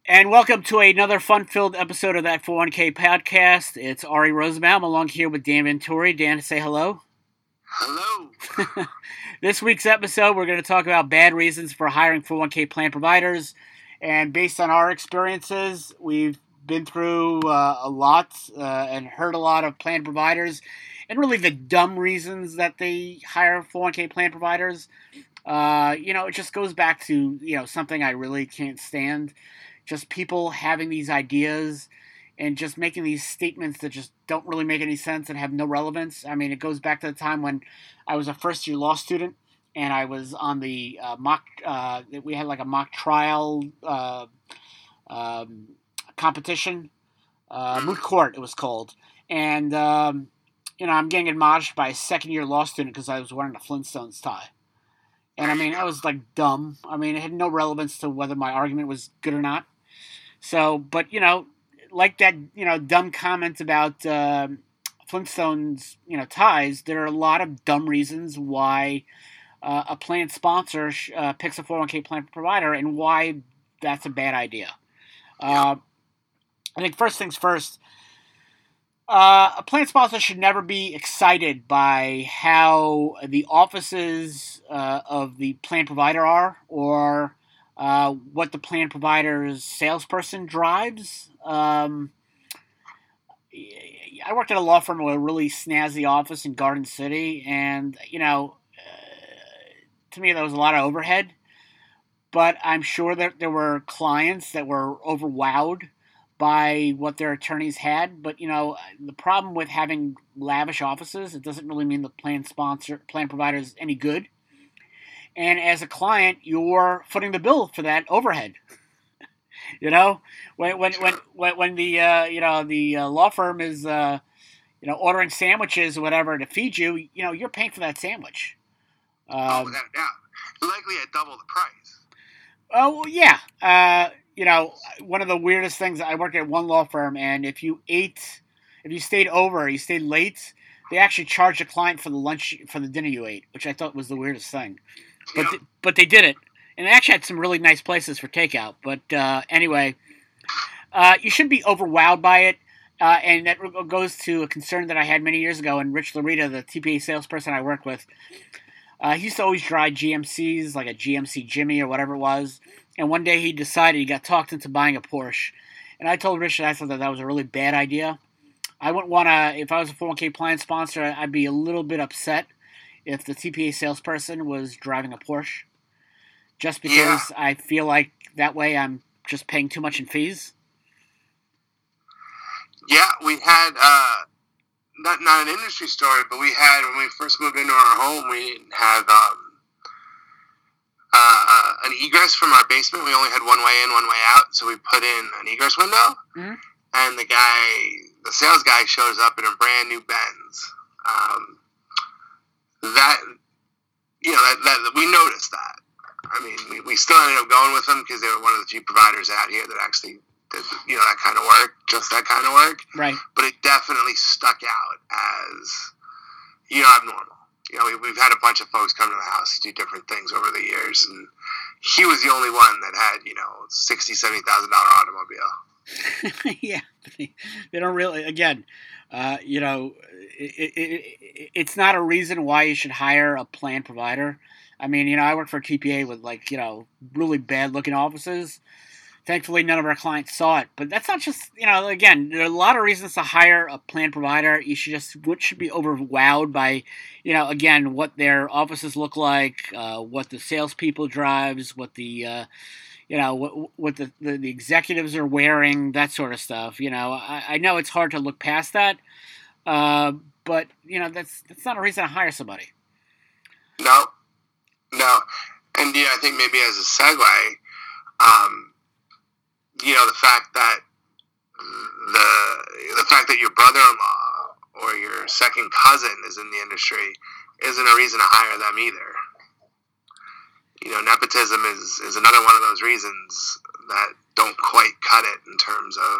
And welcome to another fun-filled episode of that 401k podcast. It's Ari Rosenbaum along here with Dan Venturi. Dan, say hello. Hello. This week's episode, we're going to talk about bad reasons for hiring 401k plan providers. And based on our experiences, we've been through a lot and heard a lot of plan providers and really the dumb reasons that they hire 401k plan providers. It just goes back to, something I really can't stand. Just people having these ideas and just making these statements that just don't really make any sense and have no relevance. I mean, it goes back to the time when I was a first-year law student and I was on the we had like a mock trial competition, moot court it was called. And, I'm getting admonished by a second-year law student because I was wearing a Flintstones tie. And, I mean, I was, like, dumb. I mean, it had no relevance to whether my argument was good or not. So, but, like that, dumb comment about Flintstones, ties, there are a lot of dumb reasons why a plan sponsor picks a 401k plan provider and why that's a bad idea. I think first things first, a plan sponsor should never be excited by how the offices of the plan provider are or what the plan provider's salesperson drives. I worked at a law firm with a really snazzy office in Garden City, and, to me, there was a lot of overhead. But I'm sure that there were clients that were overwhelmed by what their attorneys had. But, the problem with having lavish offices, it doesn't really mean the plan provider is any good. And as a client, you're footing the bill for that overhead. When the law firm is ordering sandwiches or whatever to feed you, you're paying for that sandwich. Without a doubt, likely at double the price. Oh well, yeah. One of the weirdest things, I worked at one law firm, and if you stayed over, you stayed late, they actually charged a client for the dinner you ate, which I thought was the weirdest thing. But they did it, and they actually had some really nice places for takeout. But anyway, you shouldn't be overwhelmed by it, and that goes to a concern that I had many years ago. And Rich Larita, the TPA salesperson I worked with, he used to always drive GMCs, like a GMC Jimmy or whatever it was. And one day he decided he got talked into buying a Porsche. And I told Rich that I thought that was a really bad idea. I wouldn't want to, if I was a 401k plan sponsor, I'd be a little bit upset if the TPA salesperson was driving a Porsche. Just because I feel like that way I'm just paying too much in fees. Yeah, we had, not an industry story, but we had, when we first moved into our home, we didn't have an egress from our basement. We only had one way in, one way out, so we put in an egress window. Mm-hmm. And the sales guy shows up in a brand new Benz. That we noticed that. I mean, we still ended up going with them because they were one of the few providers out here that actually did, that kind of work, just that kind of work. Right. But it definitely stuck out as, abnormal. We've had a bunch of folks come to the house to do different things over the years, and he was the only one that had, $60,000, $70,000 automobile. Yeah, they don't really. Again, it's not a reason why you should hire a plan provider. I mean, I work for a TPA with really bad looking offices. Thankfully, none of our clients saw it. But that's not just, again, there are a lot of reasons to hire a plan provider. You should be overwhelmed by, again, what their offices look like, what the salespeople drives, what the, what the executives are wearing, that sort of stuff. I know it's hard to look past that, but, that's not a reason to hire somebody. No. And, I think maybe as a segue, the fact that your brother-in-law or your second cousin is in the industry isn't a reason to hire them either. Nepotism is another one of those reasons that don't quite cut it in terms of,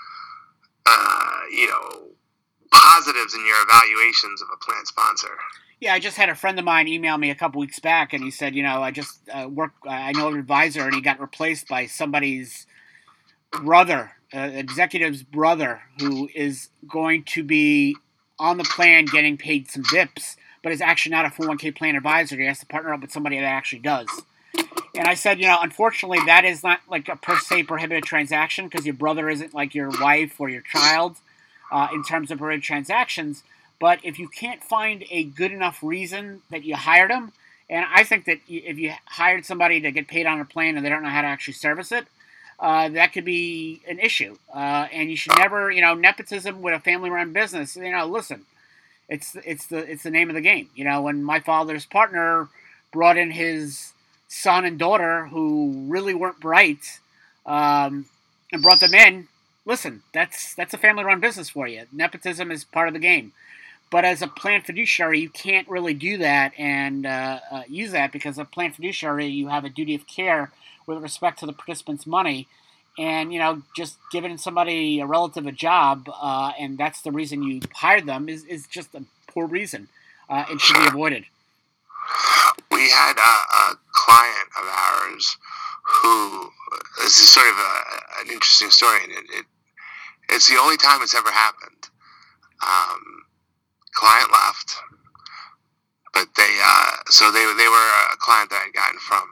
positives in your evaluations of a plan sponsor. Yeah, I just had a friend of mine email me a couple weeks back, and he said, I just I know an advisor, and he got replaced by somebody's brother, executive's brother, who is going to be on the plan getting paid some dips, but is actually not a 401k plan advisor. He has to partner up with somebody that actually does. And I said, unfortunately, that is not like a per se prohibited transaction because your brother isn't like your wife or your child in terms of prohibited transactions. But if you can't find a good enough reason that you hired them, and I think that if you hired somebody to get paid on a plan and they don't know how to actually service it, that could be an issue. And you should never, nepotism with a family-run business. Listen, it's the name of the game. When my father's partner brought in his son and daughter who really weren't bright, and brought them in, listen, that's a family-run business for you. Nepotism is part of the game. But as a plan fiduciary, you can't really do that and use that because a plan fiduciary, you have a duty of care with respect to the participant's money. And, just giving somebody a relative a job and that's the reason you hired them is just a poor reason. It should be avoided. We had a client of ours who, this is sort of an interesting story, and it's the only time it's ever happened. Client left, but they were a client that I'd gotten from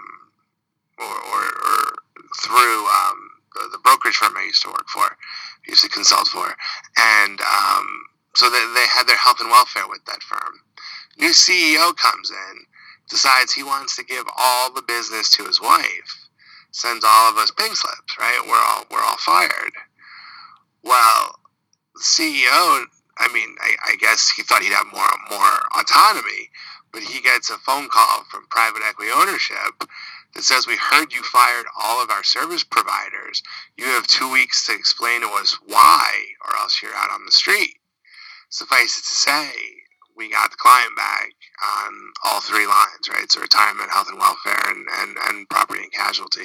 or through the brokerage firm I used to work for, used to consult for, and so they had their health and welfare with that firm. New CEO comes in, decides he wants to give all the business to his wife, sends all of us pink slips, right? We're all fired. Well, the CEO, I guess he thought he'd have more autonomy, but he gets a phone call from private equity ownership that says, we heard you fired all of our service providers. You have 2 weeks to explain to us why, or else you're out on the street. Suffice it to say, we got the client back on all three lines, right? So retirement, health and welfare, and property and casualty.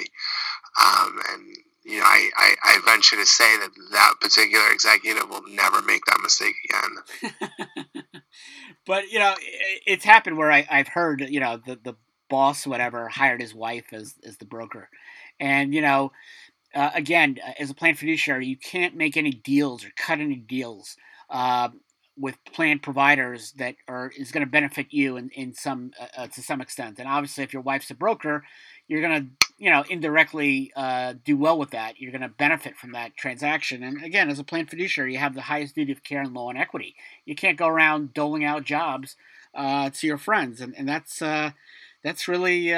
I venture to say that particular executive will never make that mistake again. But, it's happened where I've heard, the boss, whatever, hired his wife as the broker. And, again, as a plan fiduciary, you can't make any deals or cut any deals with plan providers that is going to benefit you in some to some extent. And obviously, if your wife's a broker, you're going to indirectly do well with that. You're going to benefit from that transaction. And again, as a plan fiduciary, you have the highest duty of care and law and equity. You can't go around doling out jobs to your friends, and that's really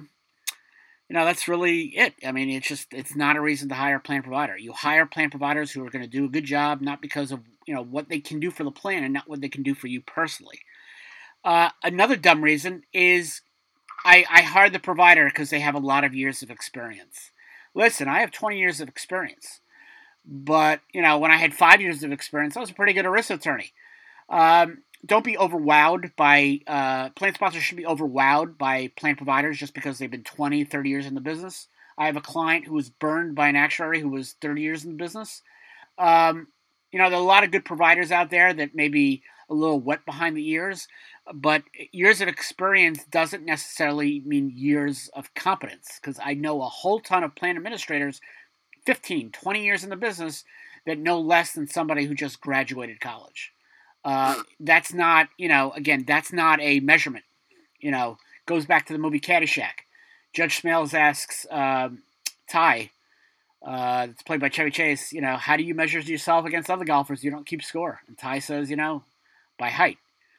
that's really it. It's not a reason to hire a plan provider. You hire plan providers who are going to do a good job, not because of what they can do for the plan and not what they can do for you personally. Another dumb reason is I hired the provider because they have a lot of years of experience. Listen, I have 20 years of experience. But, when I had 5 years of experience, I was a pretty good ERISA attorney. Don't be overwhelmed by, plan sponsors should be overwhelmed by plan providers just because they've been 20, 30 years in the business. I have a client who was burned by an actuary who was 30 years in the business. There are a lot of good providers out there that may be a little wet behind the ears, but years of experience doesn't necessarily mean years of competence, because I know a whole ton of plan administrators, 15, 20 years in the business, that know less than somebody who just graduated college. That's not, again, that's not a measurement. Goes back to the movie Caddyshack. Judge Smails asks Ty, it's played by Chevy Chase, how do you measure yourself against other golfers? You don't keep score. And Ty says, by height.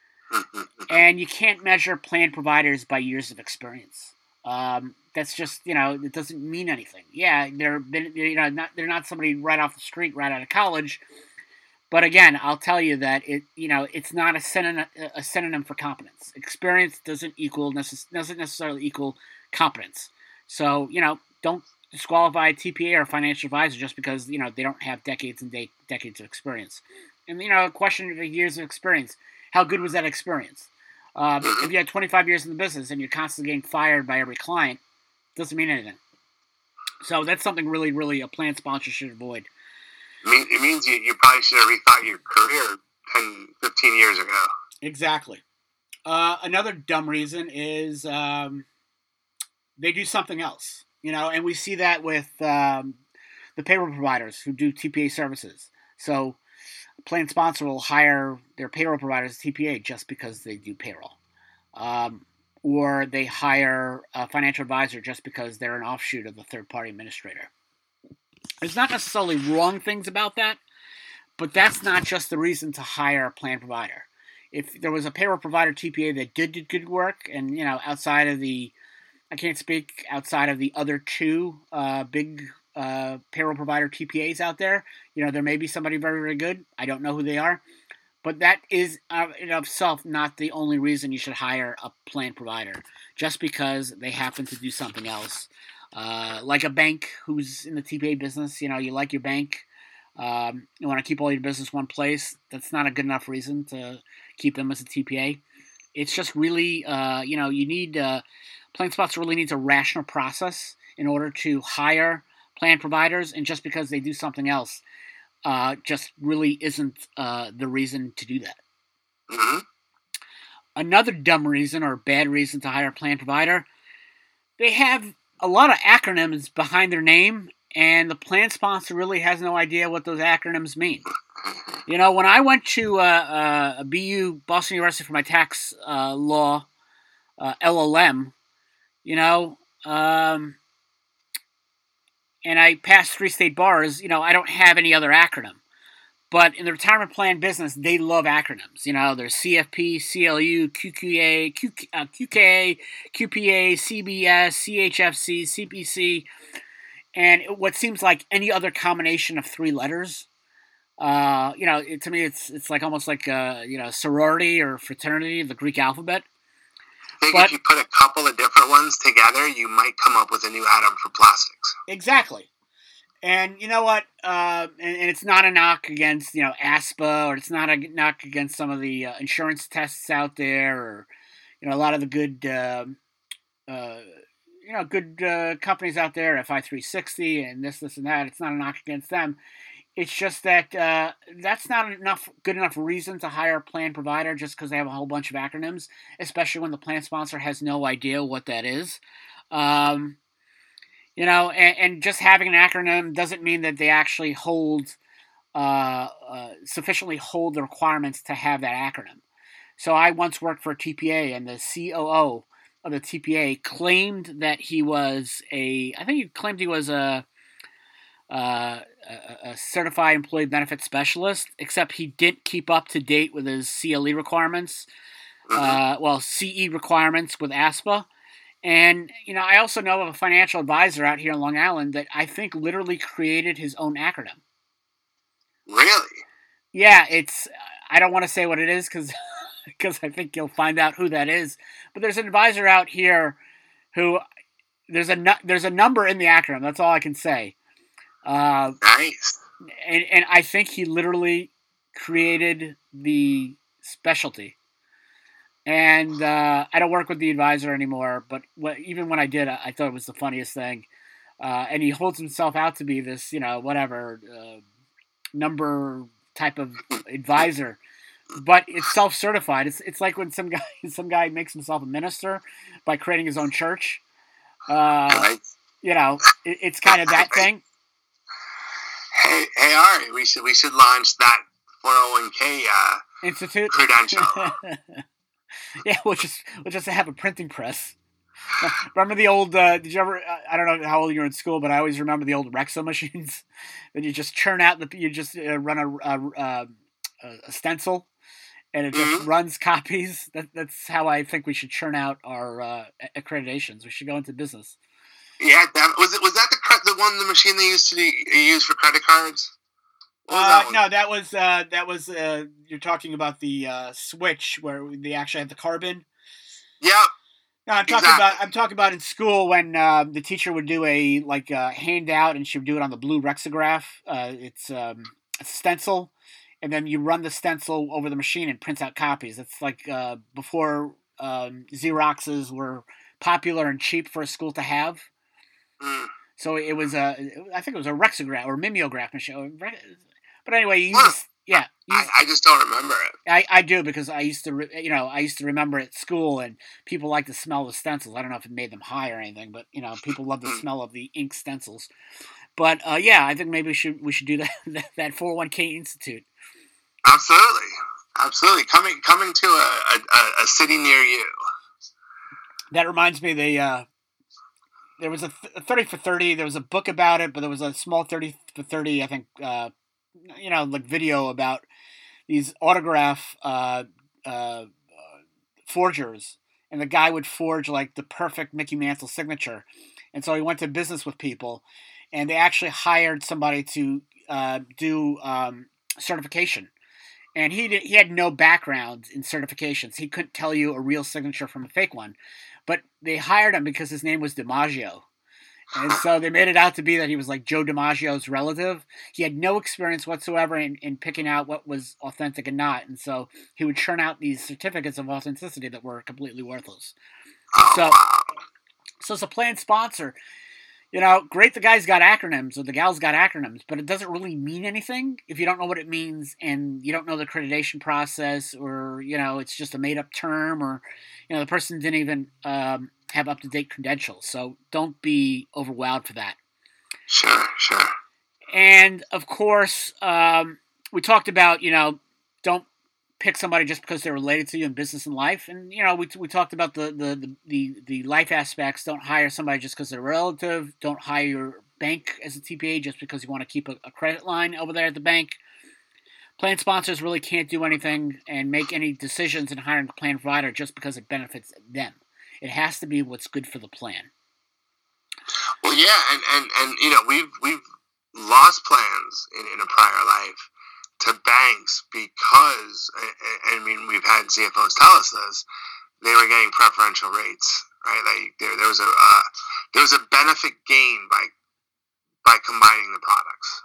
And you can't measure plan providers by years of experience. That's just, it doesn't mean anything. Yeah, they're not somebody right off the street, right out of college. But again, I'll tell you that it's not a synonym for competence. Experience doesn't necessarily equal competence. So, don't disqualify a TPA or a financial advisor just because, they don't have decades and decades of experience. And, a question of years of experience. How good was that experience? If you had 25 years in the business and you're constantly getting fired by every client, it doesn't mean anything. So that's something really, really a plan sponsor should avoid. It means you probably should have rethought your career 10, 15 years ago. Exactly. Another dumb reason is they do something else. And we see that with the the payroll providers who do TPA services. So plan sponsor will hire their payroll providers as TPA just because they do payroll. Or they hire a financial advisor just because they're an offshoot of the third-party administrator. There's not necessarily wrong things about that, but that's not just the reason to hire a plan provider. If there was a payroll provider TPA that did good work, and outside of the, I can't speak outside of the other two big payroll provider TPAs out there. There may be somebody very, very good. I don't know who they are. But that is, in of itself, not the only reason you should hire a plan provider. Just because they happen to do something else. Like a bank who's in the TPA business, you like your bank. You want to keep all your business one place. That's not a good enough reason to keep them as a TPA. It's just really, you need, plan sponsor really needs a rational process in order to hire plan providers. And just because they do something else, just really isn't the reason to do that. Mm-hmm. Another dumb reason or bad reason to hire a plan provider, they have a lot of acronyms behind their name, and the plan sponsor really has no idea what those acronyms mean. When I went to BU, Boston University, for my tax law LLM, and I passed 3 state bars, I don't have any other acronym. But in the retirement plan business, they love acronyms. There's CFP, CLU, QQA, QKA, QPA, CBS, CHFC, CPC, and what seems like any other combination of 3 letters. To me, it's like almost like sorority or fraternity, the Greek alphabet. I think if you put a couple of different ones together, you might come up with a new atom for plastics. Exactly. And you know what? And it's not a knock against, ASPA, or it's not a knock against some of the insurance tests out there, or, a lot of the good, good companies out there, FI360 and this and that. It's not a knock against them. It's just that that's not good enough reason to hire a plan provider just because they have a whole bunch of acronyms, especially when the plan sponsor has no idea what that is. And just having an acronym doesn't mean that they actually sufficiently hold the requirements to have that acronym. So I once worked for a TPA, and the COO of the TPA claimed that he was a certified employee benefit specialist, except he didn't keep up to date with his CLE requirements, CE requirements with ASPA. And, I also know of a financial advisor out here in Long Island that I think literally created his own acronym. Really? Yeah, I don't want to say what it is because I think you'll find out who that is. But there's an advisor out here who, there's a number in the acronym. That's all I can say. Nice. And I think he literally created the specialty. And I don't work with the advisor anymore, but even when I did, I thought it was the funniest thing. And he holds himself out to be this, number type of advisor, but it's self-certified. It's like when some guy makes himself a minister by creating his own church. Right. It's kind of that thing. Hey, Ari, we should launch that 401k institute credential. Yeah, we'll just have a printing press. Remember the old? Did you ever? I don't know how old you were in school, but I always remember the old Rexo machines. That you just churn out you just run a stencil, and it just runs copies. That's how I think we should churn out our accreditations. We should go into business. Yeah, was that the one machine they used to use for credit cards? No, that was you're talking about the switch where they actually have the carbon. Yep. No, I'm talking about in school when the teacher would do a handout, and she would do it on the blue Rexograph. It's a stencil, and then you run the stencil over the machine and prints out copies. It's like before Xeroxes were popular and cheap for a school to have. Mm. So it was I think it was a Rexograph or mimeograph machine. But anyway, I just don't remember it. I do, because I used to remember at school, and people like to smell the stencils. I don't know if it made them high or anything, but people love the smell of the ink stencils. But yeah, I think maybe we should do that 401k institute. Absolutely, absolutely. Coming to a city near you. That reminds me, there was a 30 for 30. There was a book about it, but there was a small 30 for 30. I think like video about these autograph forgers, and the guy would forge like the perfect Mickey Mantle signature, and so he went to business with people, and they actually hired somebody to do certification. And he had no background in certifications. He couldn't tell you a real signature from a fake one. But they hired him because his name was DiMaggio. And so they made it out to be that he was like Joe DiMaggio's relative. He had no experience whatsoever in picking out what was authentic and not. And so he would churn out these certificates of authenticity that were completely worthless. So as a planned sponsor, great the guy's got acronyms or the gal's got acronyms, but it doesn't really mean anything if you don't know what it means and you don't know the accreditation process, or, it's just a made-up term, or, the person didn't even have up-to-date credentials. So don't be overwhelmed for that. Sure. And, of course, we talked about, don't pick somebody just because they're related to you in business and life. And, we talked about the life aspects. Don't hire somebody just because they're a relative. Don't hire your bank as a TPA just because you want to keep a credit line over there at the bank. Plan sponsors really can't do anything and make any decisions in hiring a plan provider just because it benefits them. It has to be what's good for the plan. Well, yeah, and we've lost plans in a prior life to banks because, I mean, we've had CFOs tell us this, they were getting preferential rates, right? Like there was a benefit gain by combining the products,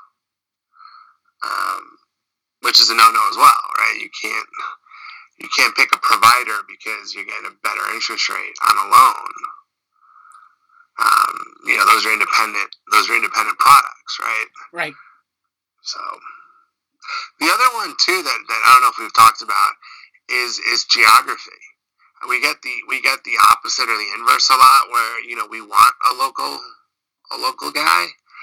which is a no-no as well, right? You can't pick a provider because you're getting a better interest rate on a loan. Those are independent products, right? Right. So the other one too that I don't know if we've talked about is geography. We get the opposite or the inverse a lot, where we want a local guy.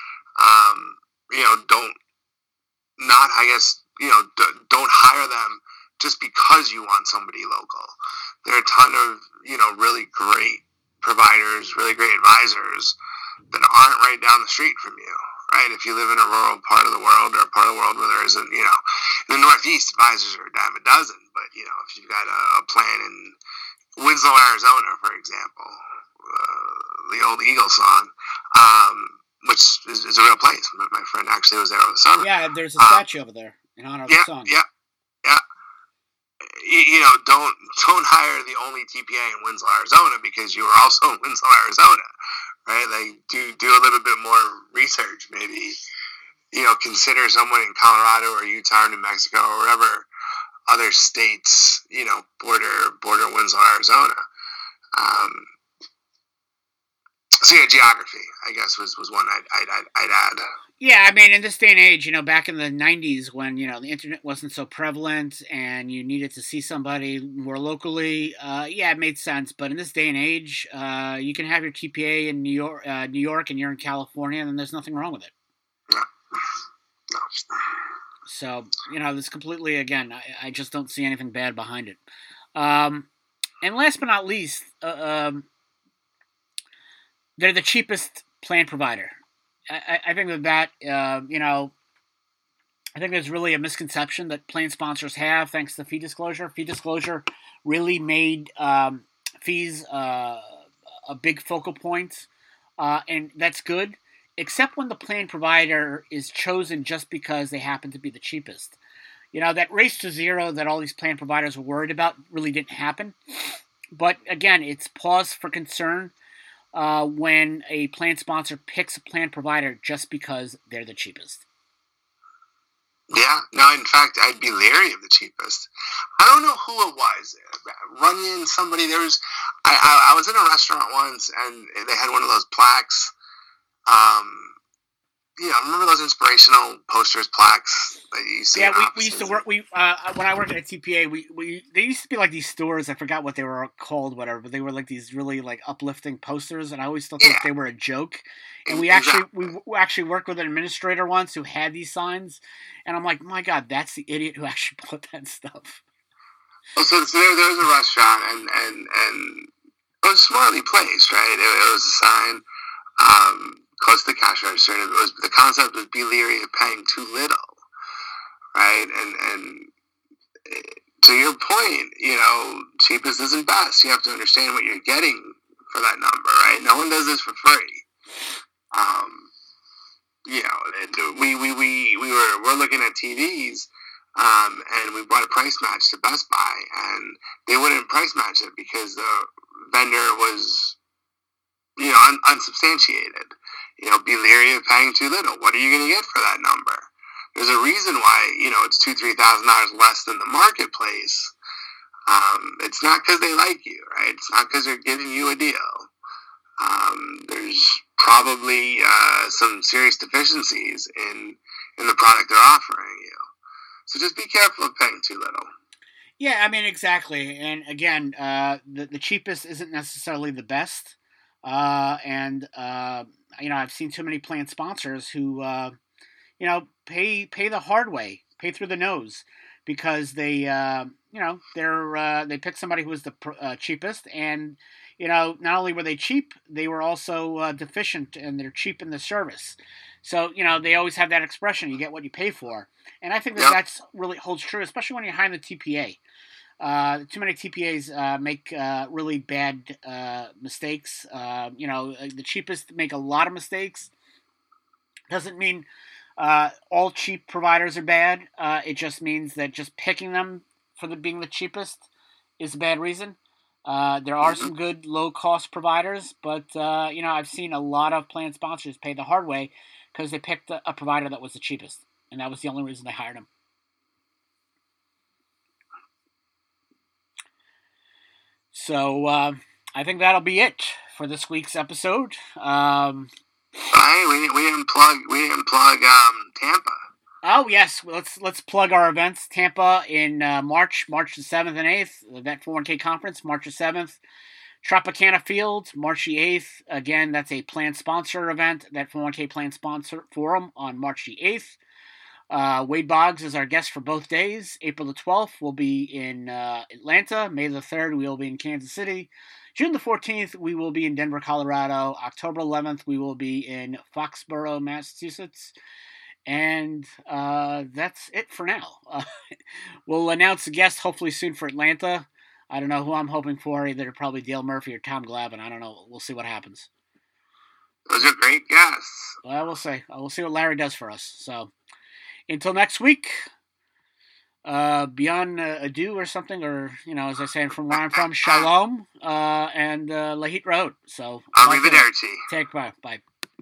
Don't hire them just because you want somebody local. There are a ton of really great providers, really great advisors that aren't right down the street from you, right? If you live in a rural part of the world, or a part of the world where there isn't, in the Northeast, advisors are a dime a dozen. But if you've got a plan in Winslow, Arizona, for example, the old Eagles song, which is a real place. My friend actually was there over the summer. Yeah, there's a statue over there in honor of the song. Yeah. Don't hire the only TPA in Winslow, Arizona, because you were also in Winslow, Arizona, right? Like, do a little bit more research, maybe. Consider someone in Colorado or Utah or New Mexico or wherever other states, border Winslow, Arizona. So yeah, geography, I guess, was one I'd add. Yeah, I mean, in this day and age, back in the 90s when, the internet wasn't so prevalent and you needed to see somebody more locally, it made sense. But in this day and age, you can have your TPA in New York, and you're in California, and there's nothing wrong with it. No. So, this completely, again, I just don't see anything bad behind it. And last but not least, they're the cheapest plan provider. I think that I think there's really a misconception that plan sponsors have, thanks to fee disclosure. Fee disclosure really made fees a big focal point, and that's good, except when the plan provider is chosen just because they happen to be the cheapest. That race to zero that all these plan providers were worried about really didn't happen. But again, it's pause for concern when a plan sponsor picks a plan provider just because they're the cheapest. Yeah, no, in fact, I'd be leery of the cheapest. I don't know who it was. Runyon, somebody, I was in a restaurant once, and they had one of those plaques, remember those inspirational posters, plaques that you see? Yeah, we used to work. When I worked at TPA, they used to be like these stores. I forgot what they were called, whatever. But they were like these really like uplifting posters, and I always thought they were a joke. And we actually worked with an administrator once who had these signs, and I'm like, my God, that's the idiot who actually put that stuff. Well, so there was a restaurant, and it was smartly placed, right? It was a sign close to the cash register, and the concept was be leery of paying too little, right? And to your point, cheapest isn't best. You have to understand what you're getting for that number, right? No one does this for free. We're looking at TVs, and we brought a price match to Best Buy, and they wouldn't price match it because the vendor was, unsubstantiated. Be leery of paying too little. What are you going to get for that number? There's a reason why, it's $2,000-$3,000 less than the marketplace. It's not because they like you, right? It's not because they're giving you a deal. There's probably some serious deficiencies in the product they're offering you. So just be careful of paying too little. Yeah, I mean, exactly. And again, the cheapest isn't necessarily the best. I've seen too many plan sponsors who, pay the hard way, pay through the nose, because they pick somebody who was the cheapest, and not only were they cheap, they were also deficient, and they're cheap in the service. So they always have that expression: "You get what you pay for," and I think that's really holds true, especially when you're hiring the TPA. Too many TPAs make really bad mistakes. The cheapest make a lot of mistakes. Doesn't mean all cheap providers are bad. It just means that just picking them for being the cheapest is a bad reason. There are some good low-cost providers, but I've seen a lot of plan sponsors pay the hard way because they picked a provider that was the cheapest, and that was the only reason they hired him. So I think that'll be it for this week's episode. Hey, we didn't plug Tampa. Oh yes, let's plug our events. Tampa in March the 7th and 8th. The Vet 401k conference, March the 7th. Tropicana Field, March the 8th. Again, that's a plan sponsor event. That 401k plan sponsor forum on March the 8th. Wade Boggs is our guest for both days. April the 12th, we'll be in Atlanta. May the 3rd, we will be in Kansas City. June the 14th, we will be in Denver, Colorado. October 11th, we will be in Foxborough, Massachusetts. And that's it for now. We'll announce a guest hopefully soon for Atlanta. I don't know who I'm hoping for, either probably Dale Murphy or Tom Glavine. I don't know. We'll see what happens. Those are great guests. Well, we'll see. We'll see what Larry does for us. So, until next week, beyond adieu or something, or, as I say from where I'm from, shalom, and Lahit Road. So, arrivederci. Take care. Bye.